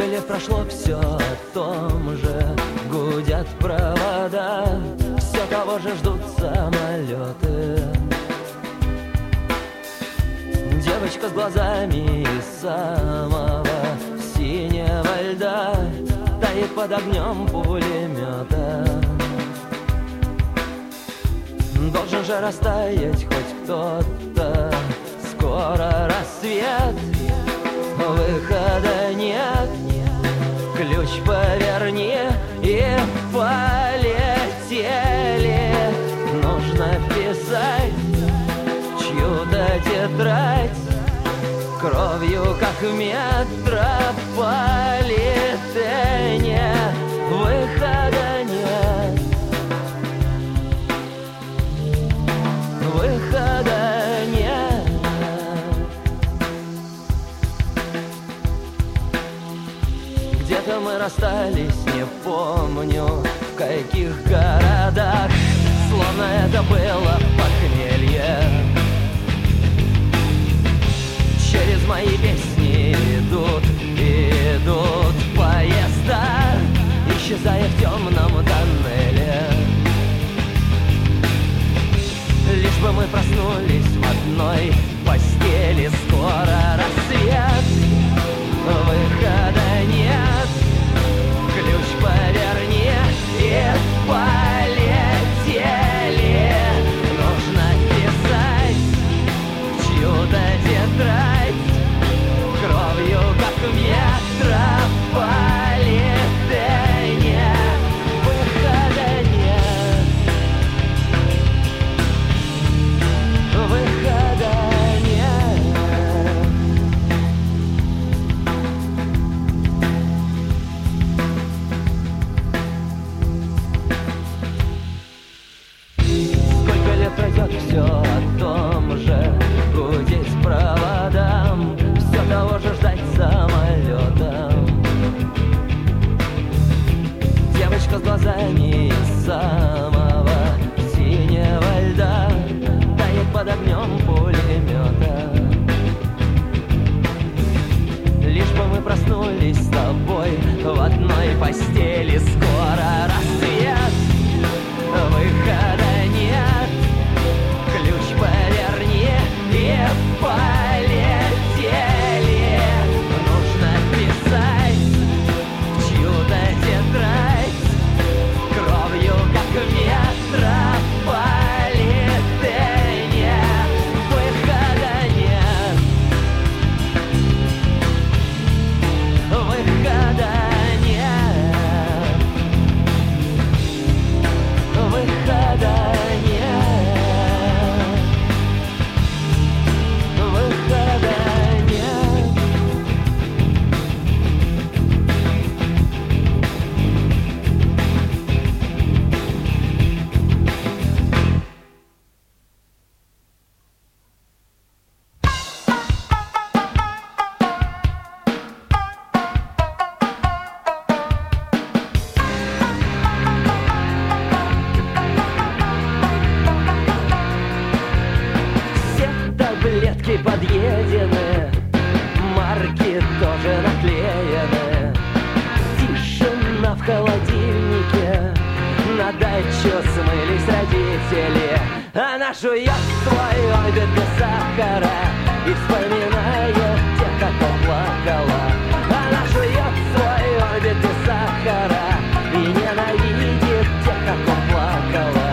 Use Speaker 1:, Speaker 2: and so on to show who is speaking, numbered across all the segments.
Speaker 1: лет прошло, все о том же. Гудят провода, все того же ждут самолеты. Девочка с глазами из самого синего льда тает под огнем пулемета. Должен же растаять хоть кто-то. Скоро рассвет, выхода нет. Ключ поверни и полетели. Нужно писать чью-то тетрадь кровью, как в метрополитене. Выхода нет. Выхода нет. Где-то мы расстались, не помню в каких городах. Словно это было похмелье. Через мои песни идут поезда, исчезая в темном тоннеле. Лишь бы мы проснулись в одной постели. Скоро рассвет, выхода нет. Ключ поверни и полетели. Нужно писать чью-то тетрадь кровью, как в метрополитене. Выхода нет. Выхода нет. Сколько лет пройдет, все о том же. Гудеть проводам, все того же ждать самолетом. Девочка с глазами из самого синего льда тает под огнем пулемета. Лишь бы мы проснулись с тобой в одной постели. Скоро рассвет, выхода нет. Ключ поверни и полетели. Нужно писать чью-то тетрадь кровью, как в метрополитене. Выхода нет. Выхода нет. Выхода нет. Выхода нет. Все таблетки подъедены, марки тоже наклеены. Тишина в холодильнике, на дачу смылись родители. Она жует свой орбит без сахара и вспоминает тех, как плакала. Она жует свой орбит без сахара и ненавидит тех, как плакала.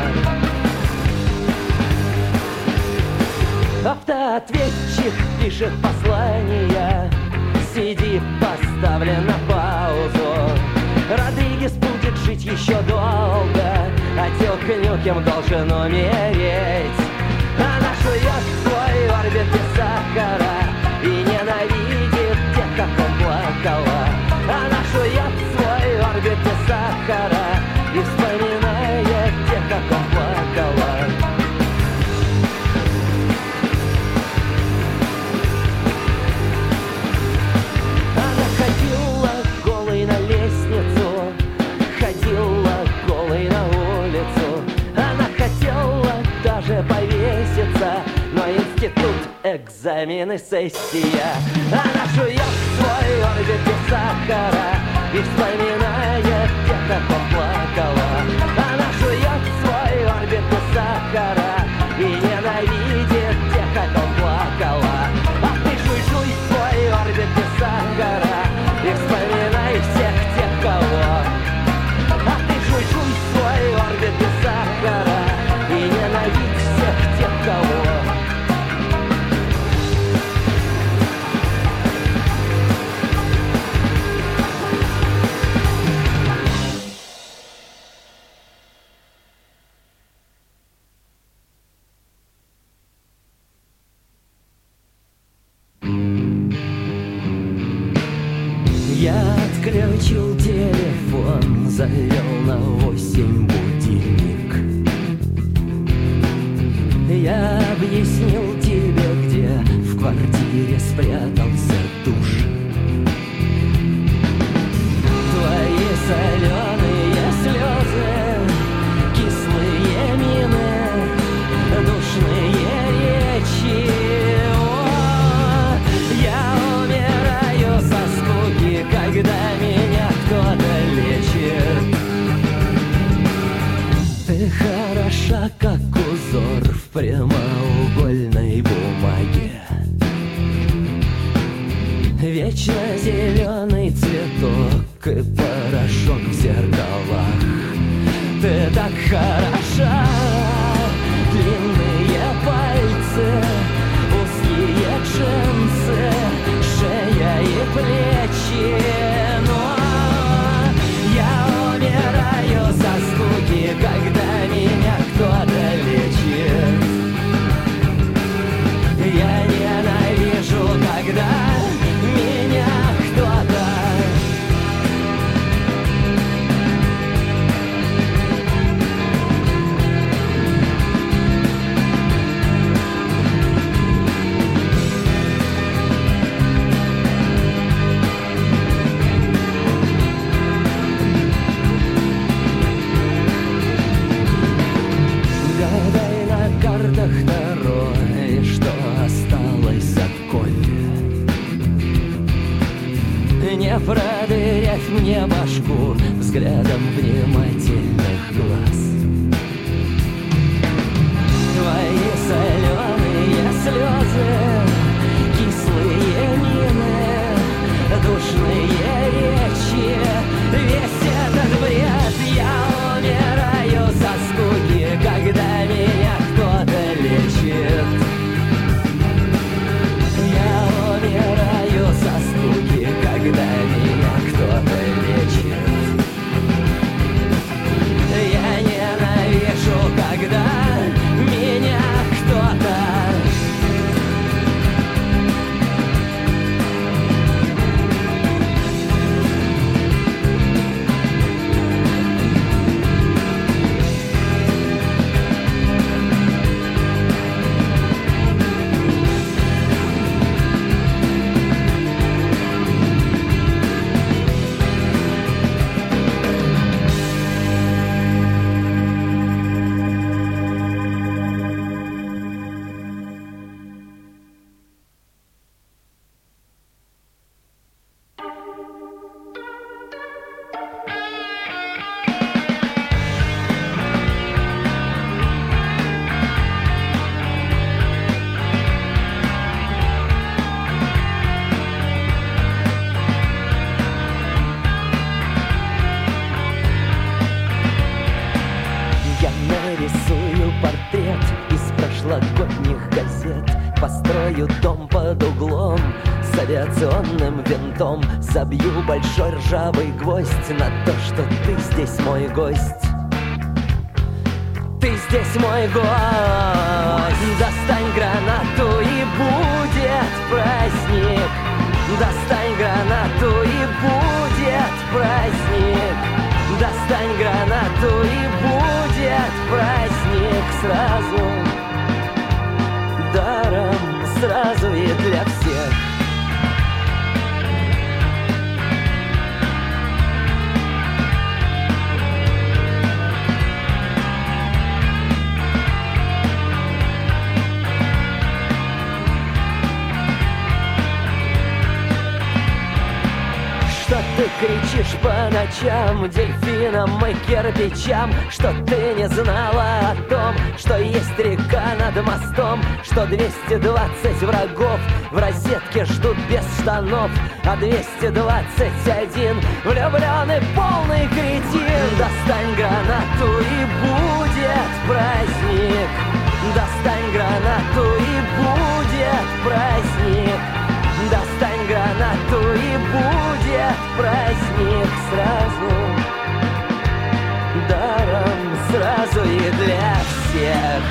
Speaker 1: Автоответчик пишет послания, CD поставлен на паузу. Родригес будет жить еще долго, отдел Нюкем должен умереть. Она жует свой орбит без сахара и ненавидит тех, как он плакала. Она жует свой орбит без сахара и вспоминает тех, как он плакала. Она ходила голой на лестницу, ходила голой на улицу. Она хотела даже повеситься, но институт, экзамены, сессия. Она жует свой орбите сахара и вспоминает, где как он плакала. Она жует свой орбиты сахара и ненавидит тех, как он плакала. А ты жуй свой орбиты сахара и вспоминай всех тех, кого. А ты жуй свой орбиты сахара и ненавидь всех тех, кого. Я отключил телефон, завел на 8 будильник. Я объяснил тебе, где в квартире спрятался душ. Твои соленые слезы, кислые мины, душные речи. Когда меня кто-то лечит, ты хороша, как узор в прямоугольной бумаге. Вечно зеленый цветок и порошок в зеркалах. Ты так хороша, длинные пальцы, узкие джинсы, шея и плечи. Но я умираю со скуки, когда меня кто-то лечит. Я ненавижу, когда меня кто-то. Не продырявь мне башку взглядом внимательных глаз. Твои соленые слезы, кислые мины, душные речи. Весь этот бред, я умираю со скуки, когда меня кто-то лечит. Я умираю со скуки, когда меня кто-то лечит. Я ненавижу, когда меня кто-то. Построю дом под углом с авиационным винтом. Забью большой ржавый гвоздь на то, что ты здесь мой гость. Ты здесь мой гость. Достань гранату и будет праздник. Достань гранату и будет праздник. Достань гранату и будет праздник сразу. Даром, сразу и для всех. Шепчешь по ночам дельфинам и кирпичам, что ты не знала о том, что есть река над мостом, что 220 врагов в розетке ждут без штанов, а 221 влюбленный полный кретин. Достань гранату и будет праздник, достань гранату и будет праздник, достань гранату и будет праздник сразу, даром, сразу и для всех.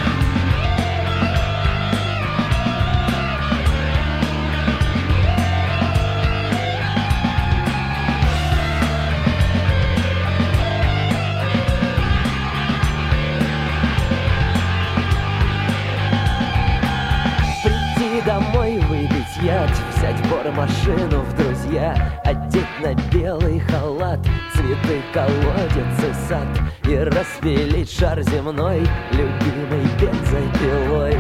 Speaker 1: Домой выпить яд, взять бормашину в друзья, одеть на белый халат цветы, колодец и сад, и распилить шар земной любимой бензопилой,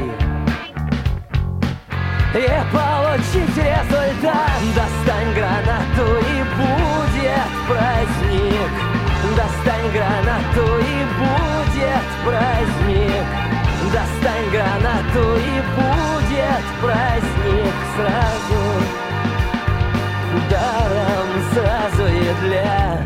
Speaker 1: и получить результат. Достань гранату и будет праздник, достань гранату и будет праздник, достань гранату и будет праздник сразу, даром, сразу и для.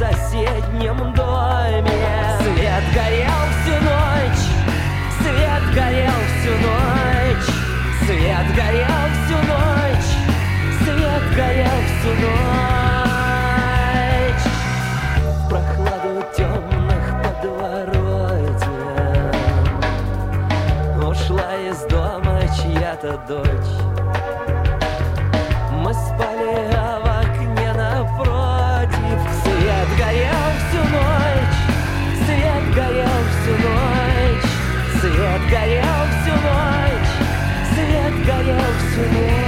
Speaker 1: соседнем доме. Свет горел всю ночь, свет горел всю ночь, свет горел всю ночь, свет горел всю ночь. В прохладу темных подворотен ушла из дома чья-то дочь. Мы спали, а в окне напротив свет горел всю ночь, свет горел всю ночь, свет горел всю ночь, свет горел всю ночь.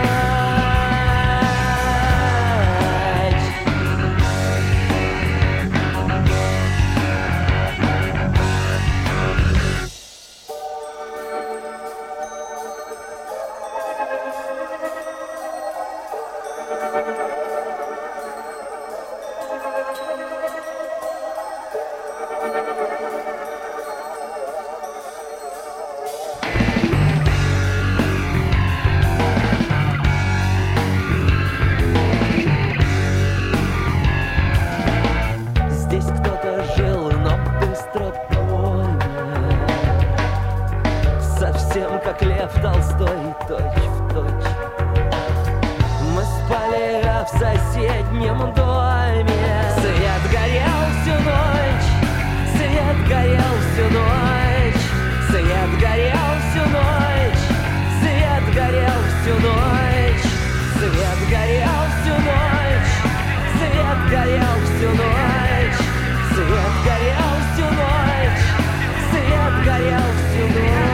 Speaker 1: Как Лев Толстой, точь в точь. Мы спали, а в соседнем доме свет горел всю ночь, свет горел всю ночь, свет горел всю ночь, свет горел всю ночь, свет горел всю ночь, свет горел всю ночь, свет горел всю ночь, свет горел всю ночь.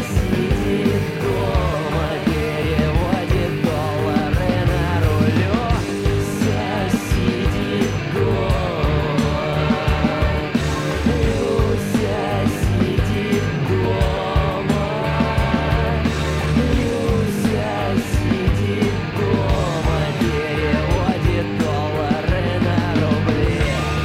Speaker 1: сидит дома, переводит доллары на рулю. Вся сидит дома. Люся сидит дома. Люся сидит дома, переводит доллары на рубли.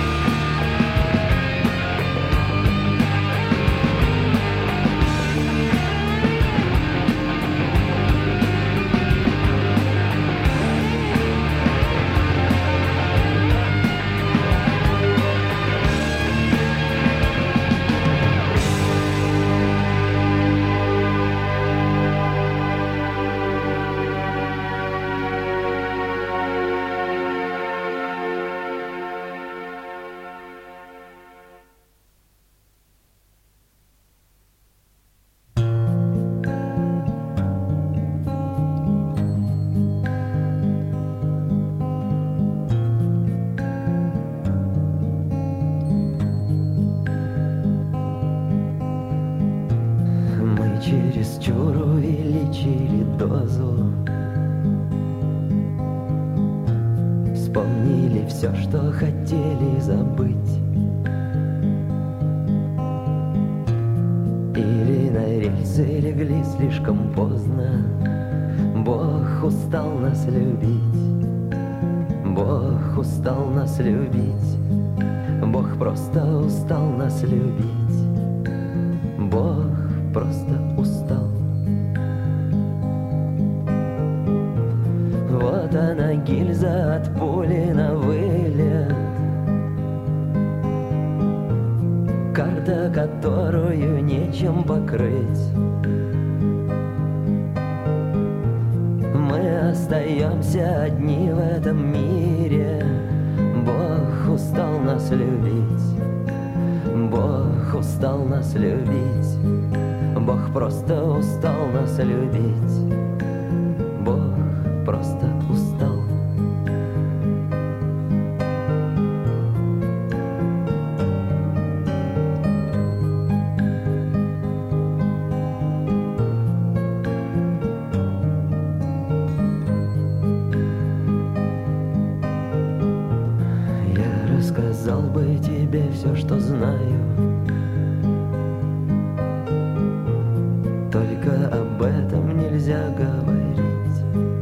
Speaker 1: Мы чересчур увеличили дозу, вспомнили все, что хотели забыть. Или на рельсы легли слишком поздно. Бог устал нас любить. Бог устал нас любить. Бог просто устал нас любить. Бог просто устал. Вот она, гильза от пули на вылет, карта, которую нечем покрыть. Мы остаемся одни в этом мире. Бог устал нас любить. Бог устал нас любить. Бог просто устал нас любить. Бог просто устал. Я рассказал бы тебе все, что знаю, только об этом нельзя говорить.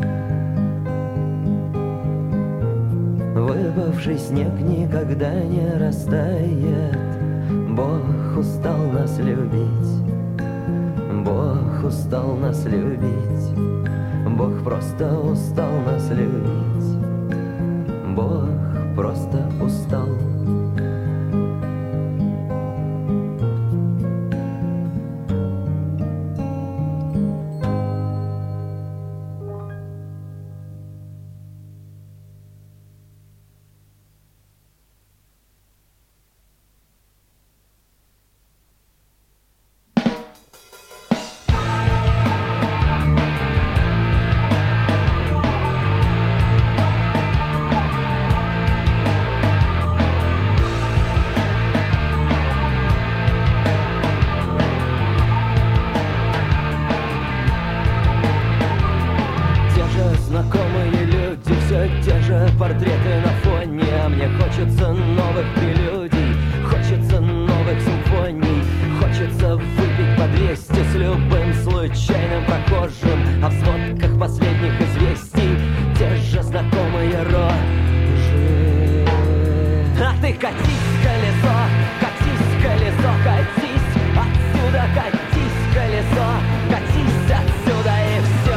Speaker 1: Выпавший снег никогда не растает. Бог устал нас любить. Бог устал нас любить. Бог просто устал нас любить. Бог просто устал. Знакомые люди, все те же портреты на фоне. А мне хочется новых прелюдий, хочется новых симфоний. Хочется выпить по 200 с любым случайным прохожим. А в сводках последних известий те же знакомые рожи. А ты катись, колесо, катись отсюда, катись, колесо, катись отсюда и все.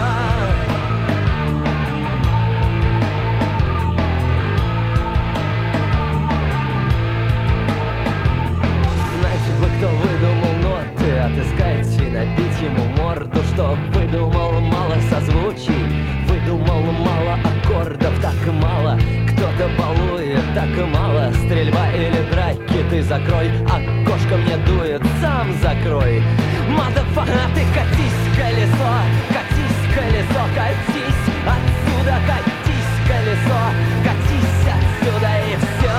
Speaker 1: Кто выдумал ноты, отыскать и набить ему морду. Что выдумал мало созвучий, выдумал мало аккордов, так мало. Кто-то балует, так мало. Стрельба или драки, ты закрой, окошко мне дует, сам закрой. Motherfucker, ты катись, колесо, катись отсюда, катись, колесо, катись отсюда и все.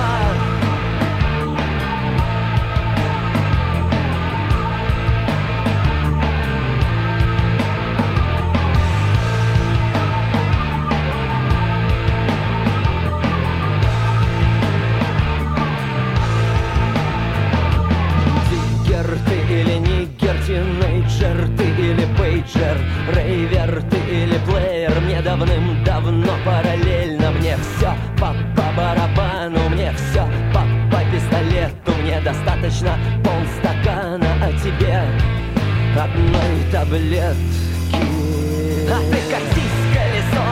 Speaker 1: таблетки. А ты катись, колесо,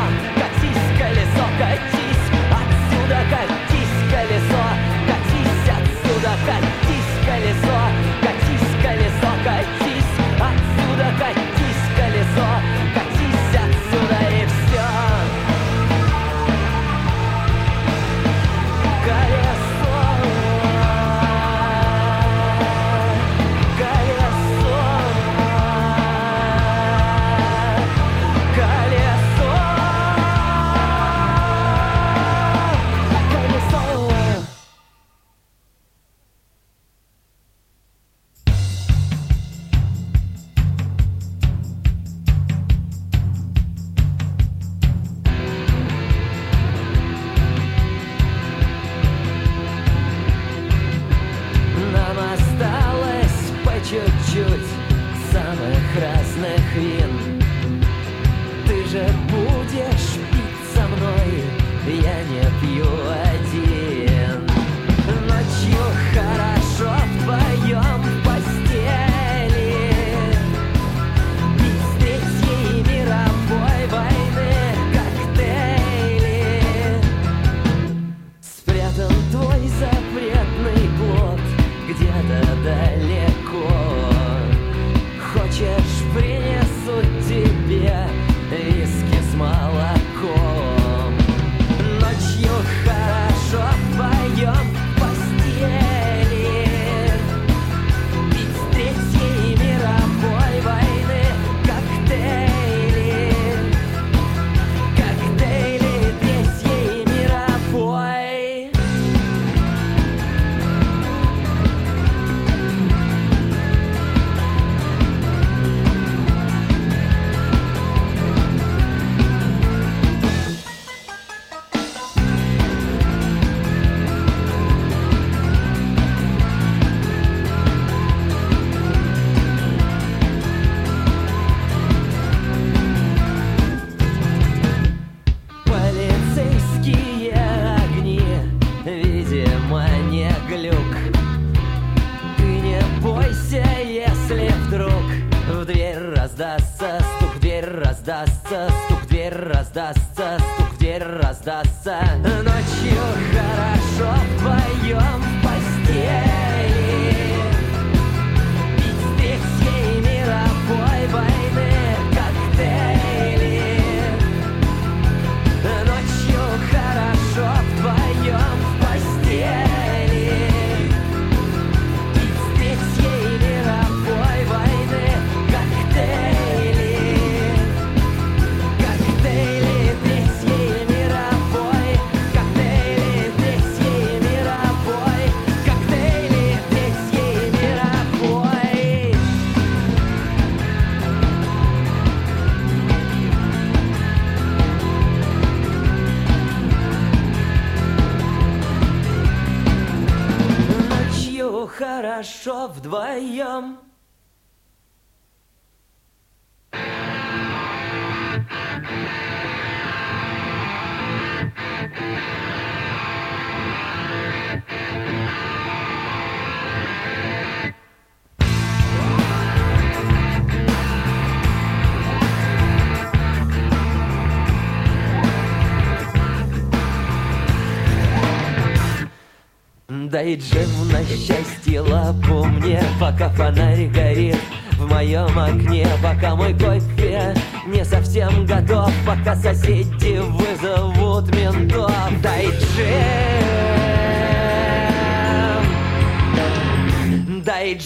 Speaker 1: катись отсюда, катись, колесо, катись отсюда, катись, колесо, катись, колесо, катись отсюда, катись, колесо, катись отсюда, и все. Колесо, колесо, колесо, колесо. Нам осталось по чуть-чуть самых разных вин. Ты же будешь пить со мной, я не пью один. Ночью хорошо вдвоем в постели, пить с Третьей мировой войны коктейли. Спрятан твой запретный плод где-то далеко. Хочешь, принесу тебе виски с молоком. Ночью хорошо вдвоем в постели, пить с Третьей мировой войны коктейли, коктейли Третьей мировой. Полицейские огни, видимо, не глюк. Ты не бойся, если вдруг в дверь раздастся стук, в дверь раздастся стук, в дверь раздастся стук, в дверь раздастся. Ночью хорошо вдвоем в постели, пить с Третьей мировой войны коктейли. Ночью хорошо вдвоем в постели, пить с Третьей мировой войны коктейли, коктейли Третьей мировой, коктейли Третьей мировой, коктейли Третьей мировой. Ночью хорошо вдвоем. Дай джем на счастье лапу мне, пока фонарь горит в моем окне, пока мой кофе не совсем готов, пока соседи вызовут ментов. Дай джем, дай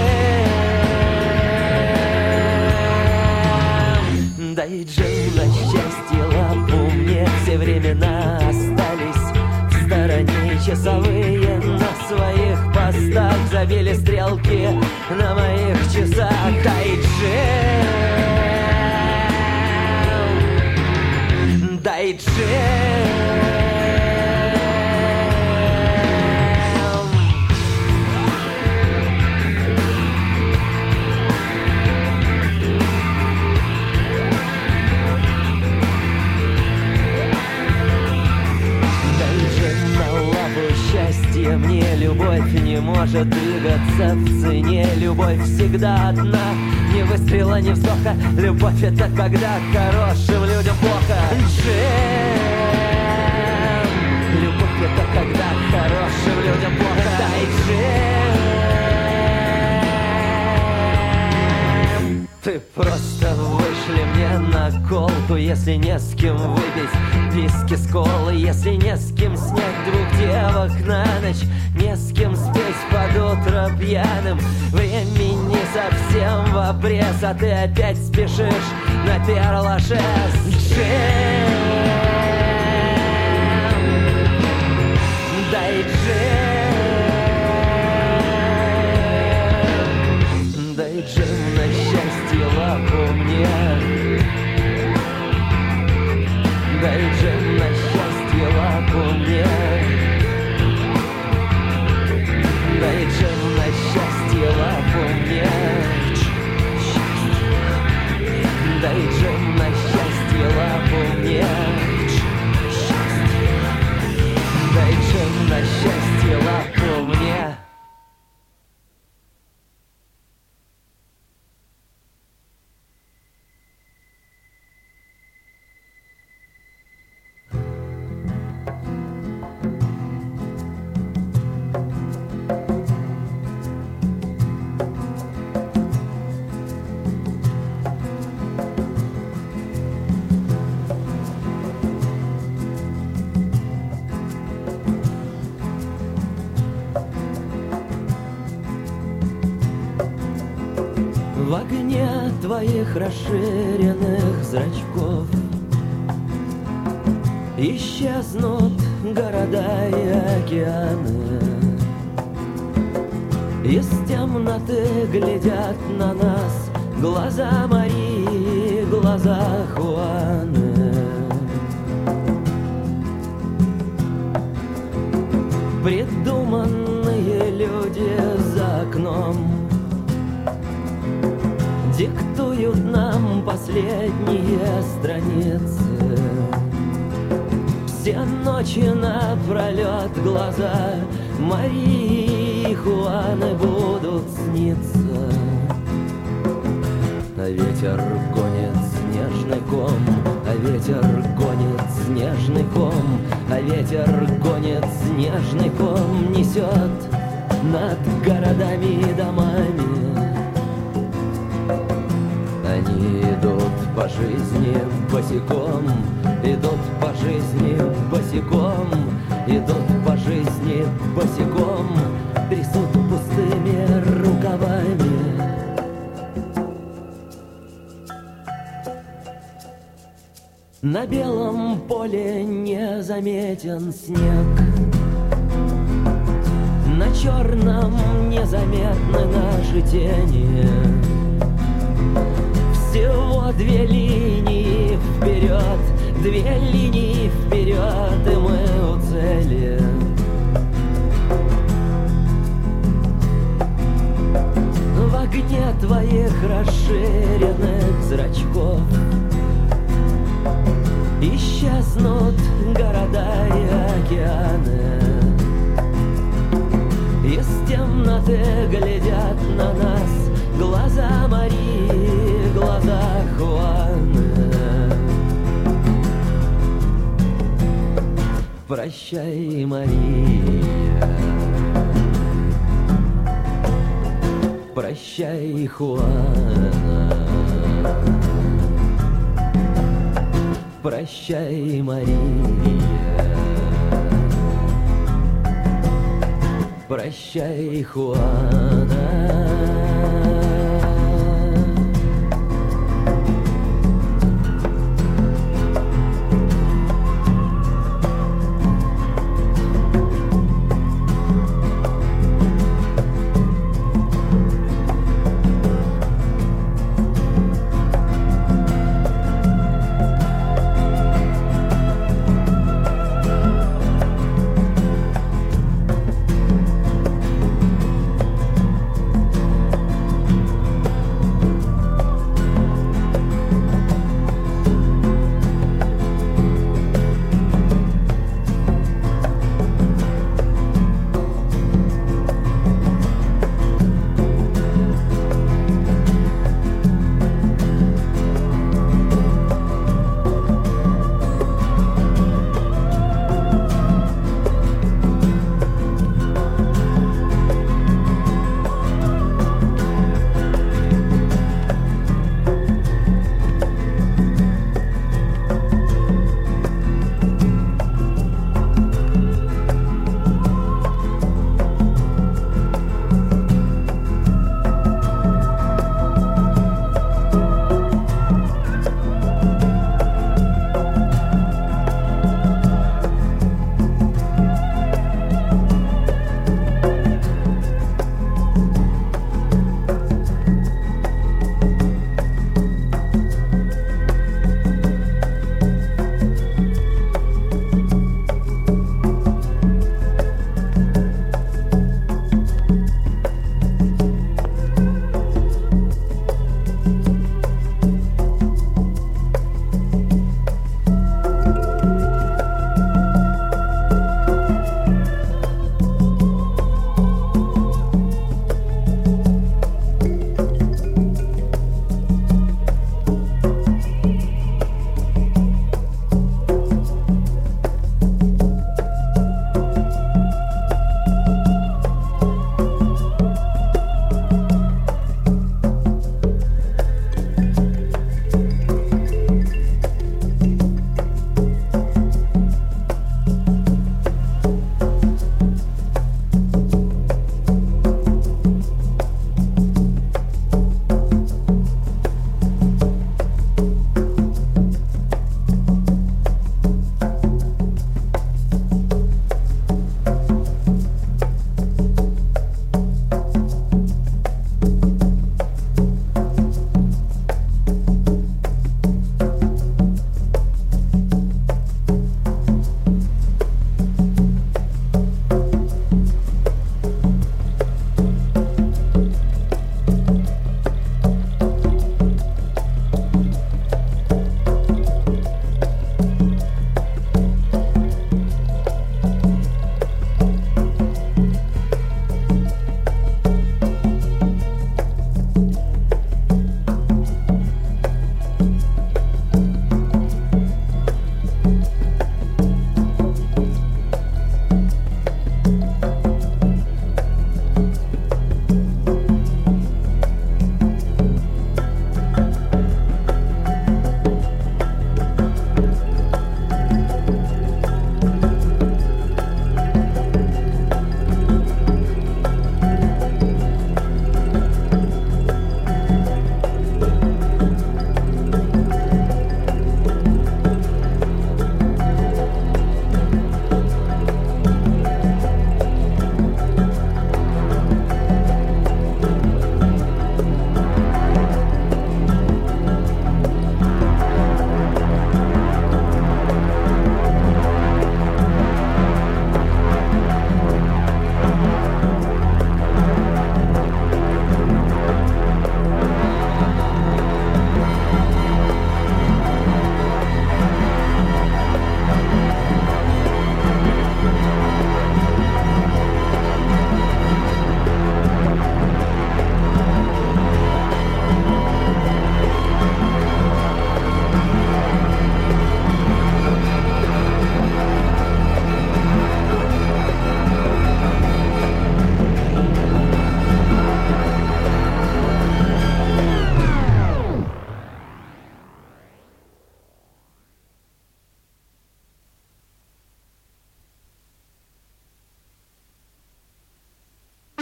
Speaker 1: джем, дай джем на счастье лапу мне. Все времена остались в стороне, часовые на своих постах забили стрелки на моих часах. Дай джем, дай джем. Мне любовь не может двигаться в цене. Любовь всегда одна, Ни выстрела, ни вздоха. Любовь — это когда хорошим людям плохо. Джем. Любовь — это когда хорошим людям плохо. Дай джем. Ты просто вышли мне на колку, если не с кем выпить виски с колы, если не с кем снять двух девок на ночь, не с кем спеть под утро пьяным. Времени совсем в обрез, а ты опять спешишь на перлашес. Джем. Дай джем. Дай джем на счастье лапу мне. Дай джем на счастье лапу мне. Дай джем на счастье лапу мне. Дай джем на счастье лапу мне. Дай джем на счастье лапу мне. В огне твоих расширенных зрачков исчезнут города и океаны. Из темноты глядят на нас глаза Марии, глаза Хуаны. Придуманные люди за окном диктуют нам последние страницы. Все ночи напролет глаза Марии и Хуаны будут сниться. А ветер гонит снежный ком, а ветер гонит снежный ком, а ветер гонит снежный ком, несет над городами и домами. Они идут по жизни босиком, идут по жизни босиком, идут по жизни босиком, трясут пустыми рукавами. На белом поле не заметен снег, на черном незаметны наши тени. Всего две линии вперед, две линии вперед, и мы у цели. В огне твоих расширенных зрачков исчезнут города и океаны. Из темноты глядят на нас глаза Марии, глаза Хуаны. Прощай, Мария, прощай, Хуана. Прощай, Мария, прощай, Хуана.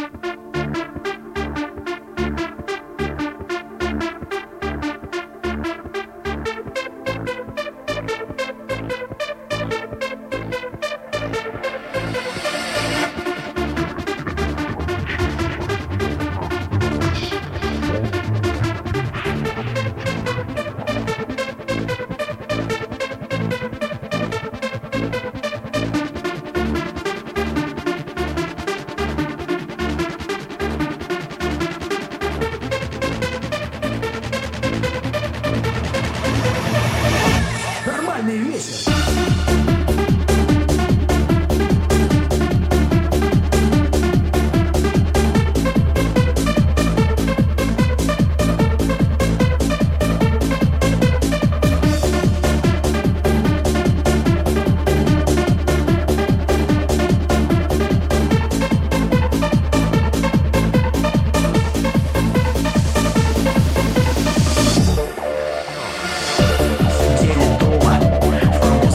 Speaker 2: Нормальный вечер.
Speaker 3: Сидели дома,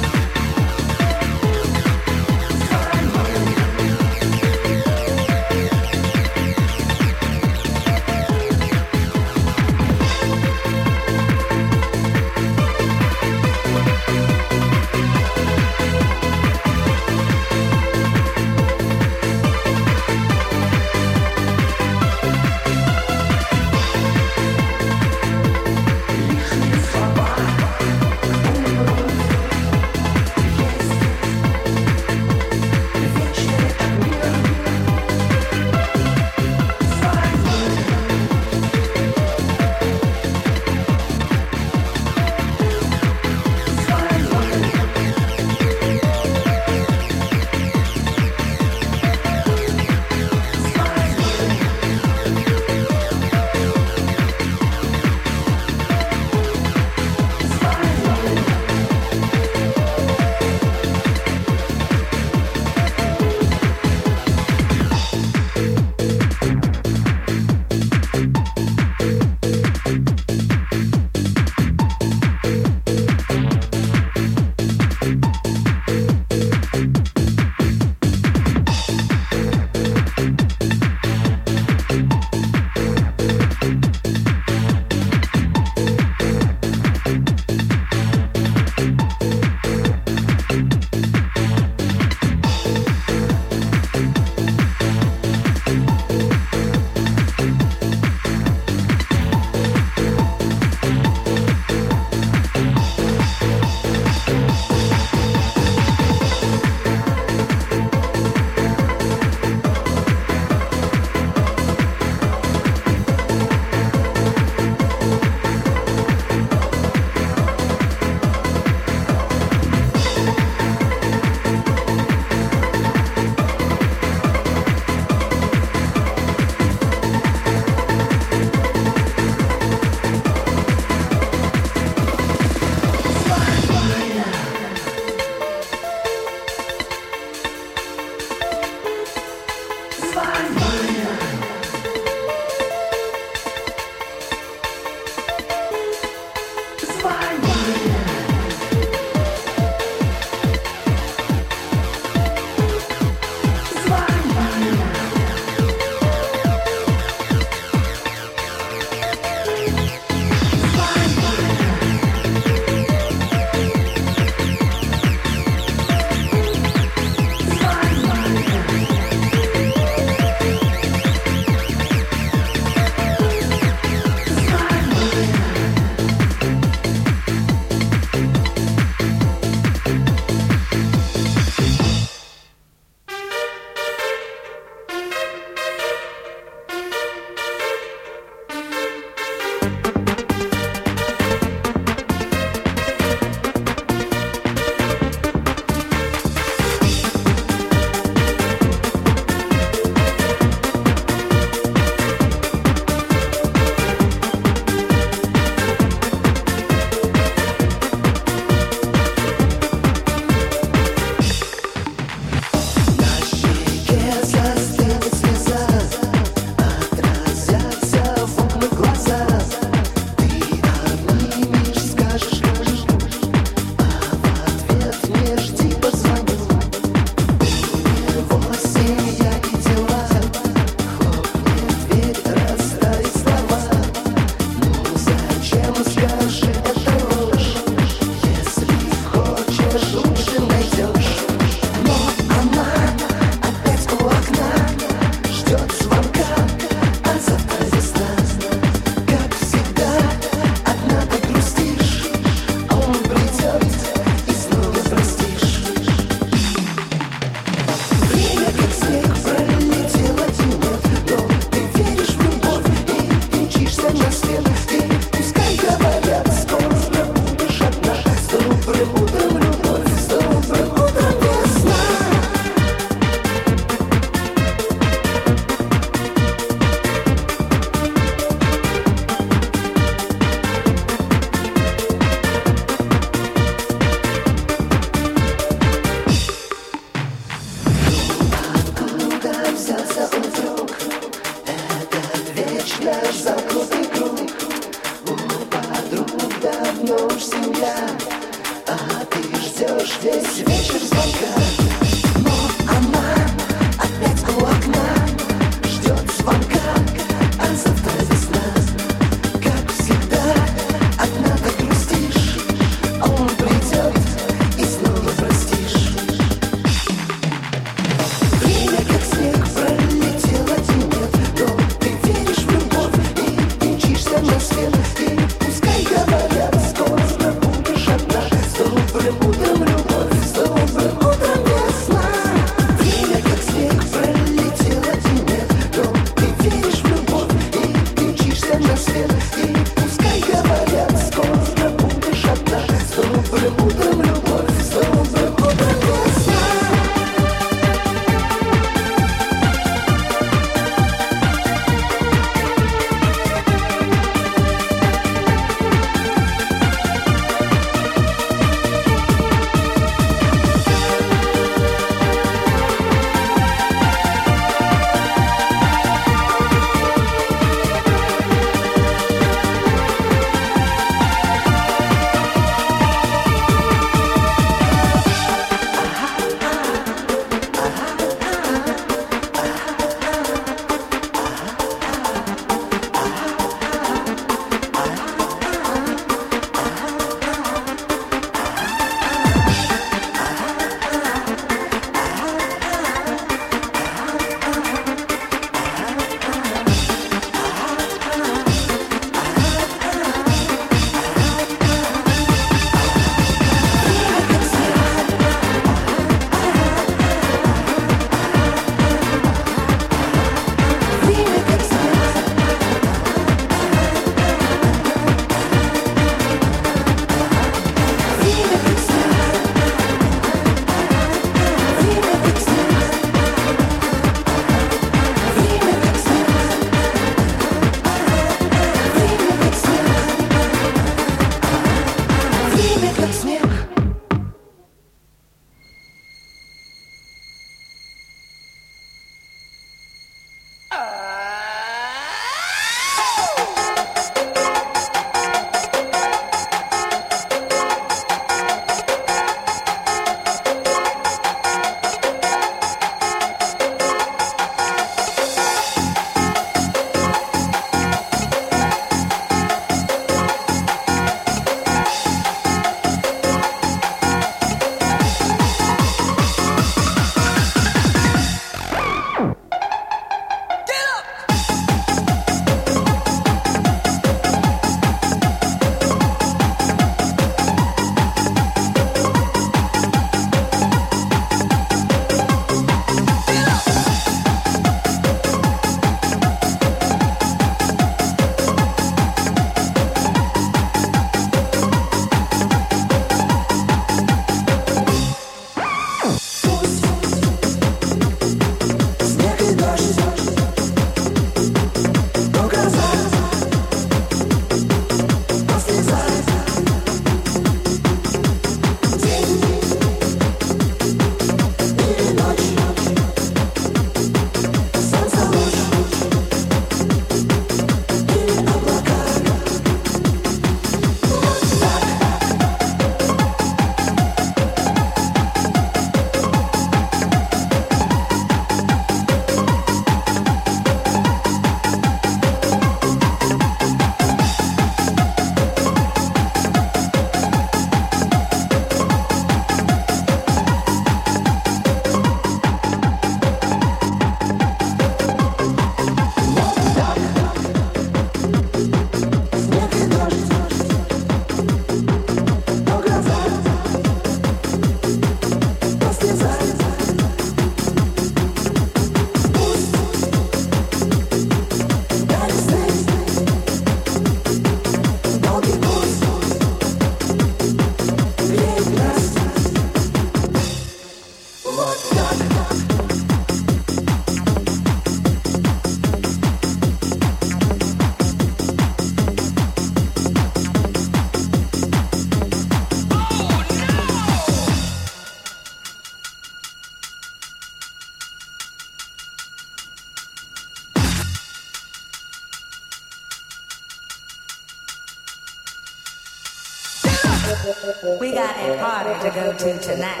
Speaker 3: We got a party to go to tonight.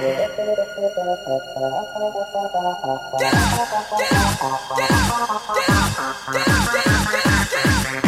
Speaker 3: Get up, get up, get up, get up, get up, get up, get up, get up.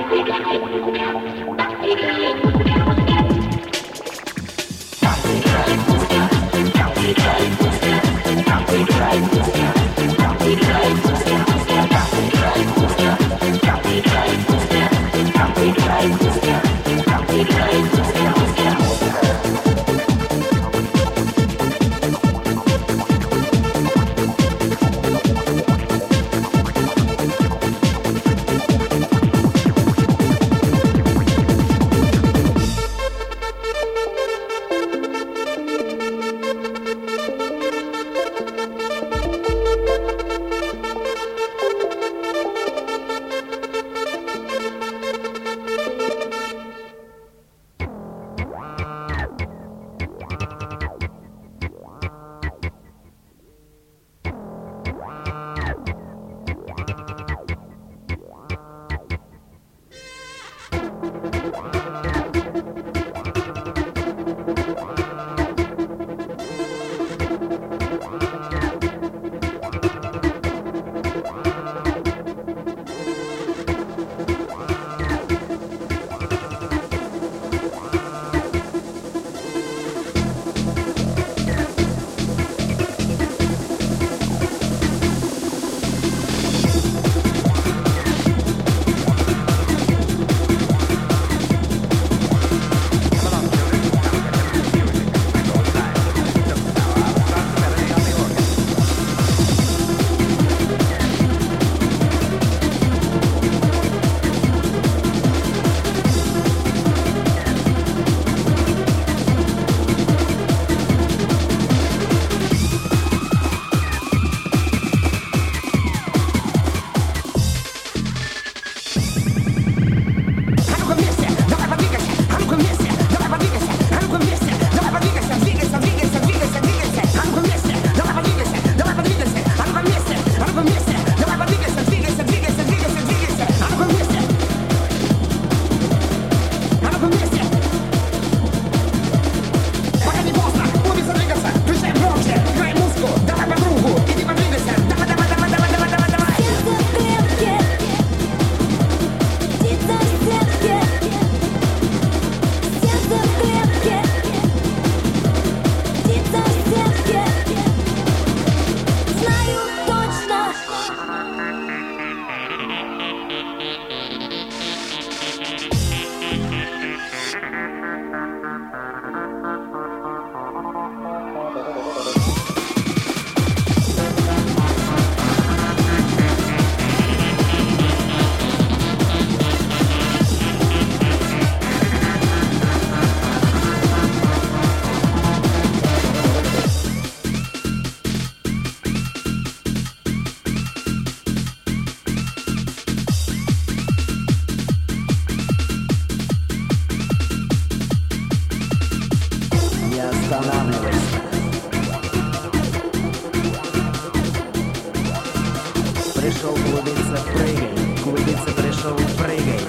Speaker 1: Пришел клубиться, прыгай, клубиться пришел, прыгай.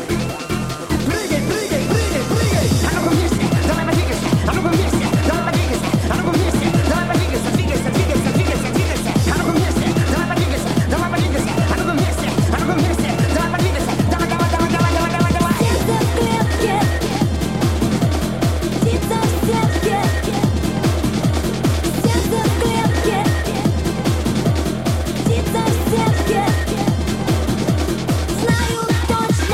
Speaker 1: Прыгай, прыгай, прыгай, прыгай. А ну-ка вместе, давай подвигайся. А ну-ка вместе, давай подвигайся. А ну-ка вместе, давай подвигайся, двигайся, двигайся, двигайся, двигайся. А ну-ка вместе, давай подвигайся, давай подвигайся. А ну-ка вместе, давай подвигайся. Давай, давай, давай, давай, давай, давай, давай.
Speaker 3: Птица в клетке, птица в сетке, сердце в клетке, птица в сетке. Знаю точно.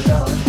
Speaker 2: делать?